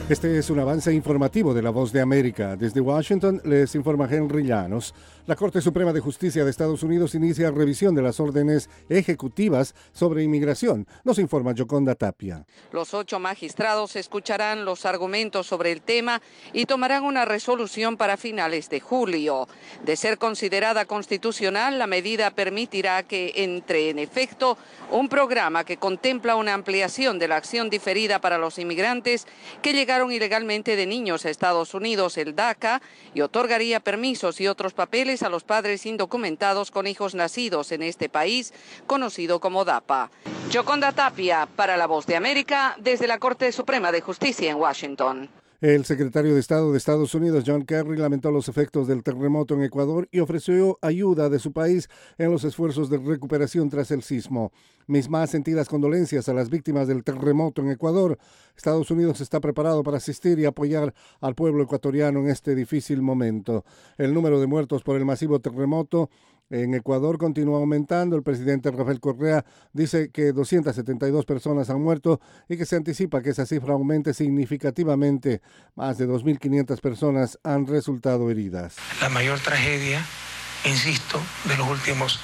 Este es un avance informativo de La Voz de América. Desde Washington les informa Henry Llanos. La Corte Suprema de Justicia de Estados Unidos inicia revisión de las órdenes ejecutivas sobre inmigración. Nos informa Yoconda Tapia. Los 8 magistrados escucharán los argumentos sobre el tema y tomarán una resolución para finales de julio. De ser considerada constitucional, la medida permitirá que entre en efecto un programa que contempla una ampliación de la acción diferida para los inmigrantes que llegaron ilegalmente de niños a Estados Unidos, el DACA, y otorgaría permisos y otros papeles a los padres indocumentados con hijos nacidos en este país, conocido como DAPA. Yoconda Tapia, para La Voz de América, desde la Corte Suprema de Justicia en Washington. El secretario de Estado de Estados Unidos, John Kerry, lamentó los efectos del terremoto en Ecuador y ofreció ayuda de su país en los esfuerzos de recuperación tras el sismo. Mis más sentidas condolencias a las víctimas del terremoto en Ecuador. Estados Unidos está preparado para asistir y apoyar al pueblo ecuatoriano en este difícil momento. El número de muertos por el masivo terremoto en Ecuador continúa aumentando. El presidente Rafael Correa dice que 272 personas han muerto y que se anticipa que esa cifra aumente significativamente. Más de 2.500 personas han resultado heridas. La mayor tragedia, insisto, de los últimos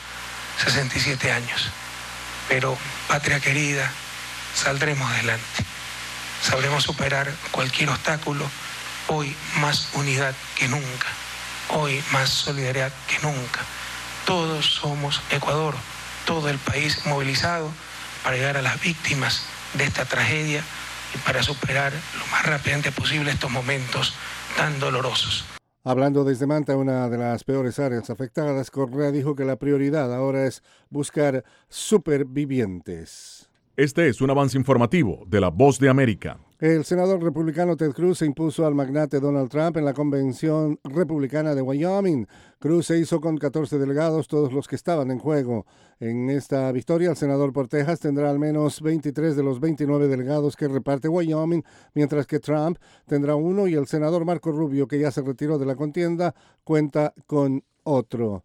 67 años. Pero, patria querida, saldremos adelante. Sabremos superar cualquier obstáculo. Hoy más unidad que nunca. Hoy más solidaridad que nunca. Todos somos Ecuador, todo el país movilizado para llegar a las víctimas de esta tragedia y para superar lo más rápidamente posible estos momentos tan dolorosos. Hablando desde Manta, una de las peores áreas afectadas, Correa dijo que la prioridad ahora es buscar supervivientes. Este es un avance informativo de La Voz de América. El senador republicano Ted Cruz se impuso al magnate Donald Trump en la convención republicana de Wyoming. Cruz se hizo con 14 delegados, todos los que estaban en juego. En esta victoria, el senador por Texas tendrá al menos 23 de los 29 delegados que reparte Wyoming, mientras que Trump tendrá uno y el senador Marco Rubio, que ya se retiró de la contienda, cuenta con otro.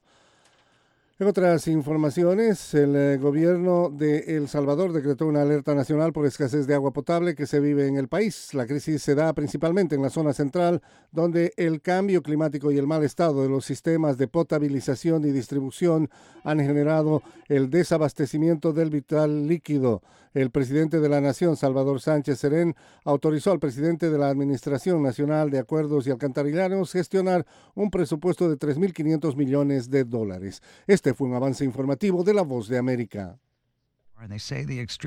En otras informaciones, el gobierno de El Salvador decretó una alerta nacional por escasez de agua potable que se vive en el país. La crisis se da principalmente en la zona central, donde el cambio climático y el mal estado de los sistemas de potabilización y distribución han generado el desabastecimiento del vital líquido. El presidente de la Nación, Salvador Sánchez Serén, autorizó al presidente de la Administración Nacional de Acuerdos y Alcantarillados gestionar un presupuesto de $3.500 millones. Este fue un avance informativo de La Voz de América.